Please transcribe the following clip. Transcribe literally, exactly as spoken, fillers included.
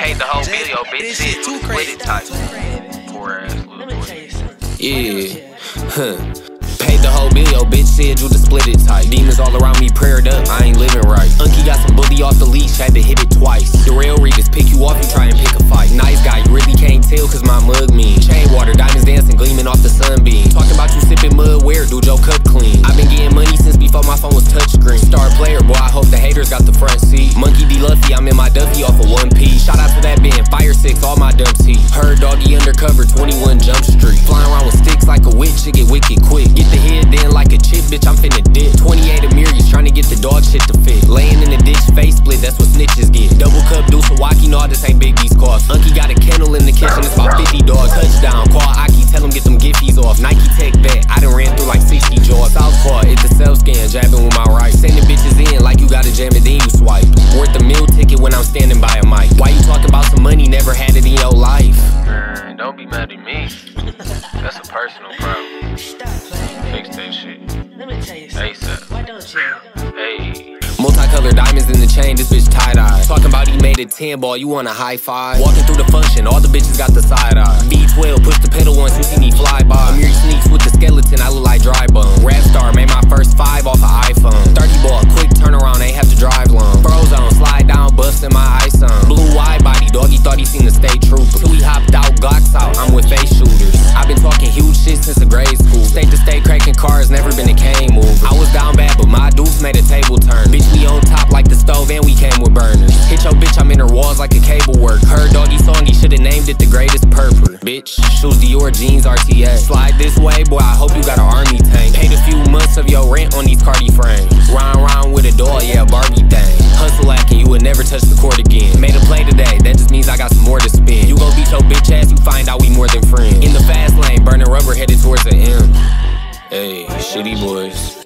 Paid the whole video, bitch. Shit, too crazy. Poor ass little boy. Yeah, huh. Paid the whole bill, yo, bitch said you to split it tight. Demons all around me prayed up, I ain't living right. Unky got some bully off the leash, had to hit it twice. The real Regas pick you off, you try and pick a fight. Nice guy, you really can't tell cause my mug mean. Chain water, diamonds dancing, gleaming off the sunbeam. Talking about you sipping mud, where, dude, your cup clean. I been getting money since before my phone was touchscreen. Star player, boy, I hope the haters got the front seat. Monkey D. Luffy, I'm in my Duffy off of one piece. Shout out to that band, Fire six, all my dumb teeth. Heard doggy undercover, twenty-one Jump Street. Flying around with sticks like a witch, it get wicked quick. Get the head then like a chip, bitch, I'm finna dip. twenty-eight Amiri's trying to get the dog shit to fit. Laying in the ditch, face split, that's what snitches get. Double cup, deuce, Milwaukee, no, this ain't Big D's cost. Unky got a kennel in the kitchen, it's about fifty dogs. Touchdown, call Aki, tell him get them Giffies off. Nike Tech bet, I done ran through like sixty jaws. Southpaw, it's the self-scan, jabbing with my right. Sending bitches in like you gotta jam it, then you swipe. Worth the meal ticket when I'm standing by a mic. Why you talking about some money, never had it in your life? Man, don't be mad at me. That's a personal problem. Fix that shit. Let me tell you something. ASAP. Why don't you? Hey. Multicolored diamonds in the chain, this bitch tie-dye. Talking about he made a ten ball, you want a high five? Walking through the function, all the bitches got the side eye. V twelve, push the pedal once you see me fly by. Amiri sneaks with the skeleton, I look like dry bone. Rap star, made my first five off an iPhone. thirty ball, quick turnaround, ain't have to drive long. Frozone, slide down, bustin' my ice on. Blue wide body, doggy thought he seen the state trooper. Till we hopped out, Glocks out, I'm with face shooters. I've been talking huge shit since the grade school. State to state, cracking cars, never been a cane mover. I was down bad, but my deuce made a table turn. Bitch, we on top like the stove and we came with burners. Hit your bitch, I'm in her walls like a cable work. Heard doggy song, he should've named it the greatest purper. Bitch, shoes Dior, jeans R T A. Slide this way, boy, I hope you got an army tank. Paid a few months of your rent on these Cardi frames. Round round with a doll, yeah, Barbie thing. Hustle acting, you would never touch the court again. Made a play today, that just means I got some more to spend. You gon' beat your bitch ass, you find out we more than friends. In the fast lane, burning rubber headed towards the end. Hey, shitty boys.